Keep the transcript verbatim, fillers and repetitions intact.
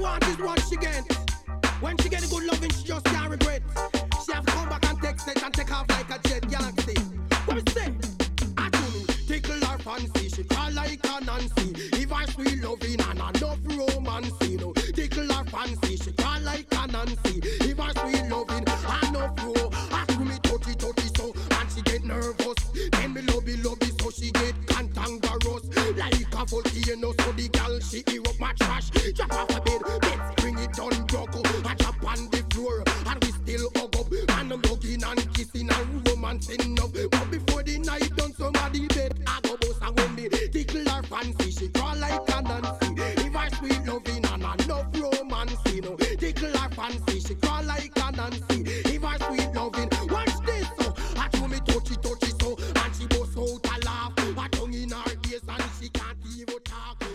want is what she get. When she get a good loving, she just can't regret. She have to come back and text it and take off like a jet galaxy. What we say? I do me, tickle her fancy. She call like a Nancy. If I sweet loving and enough romance, you know. Tickle her fancy. She call like a Nancy. If I sweet loving and enough ro. I do me touchy touchy so, and she get nervous. Then me lobby lobby so she get cantankerous. Like a volcano so the girl she eat up my trash. Drop off a bed, let's bring it on Jocko. I drop on the floor and we still hug up. And I'm hugging and kissing and romancing up. But before the night done somebody bed I go boss and when me tickle her fancy. She crawl like a Nancy. If I sweet loving and enough romance, you know. Tickle her fancy. She crawl like a Nancy. If I sweet loving, watch this so. I do me touchy touchy so. And she bust out a laugh. A tongue in her ears and she can't even talk.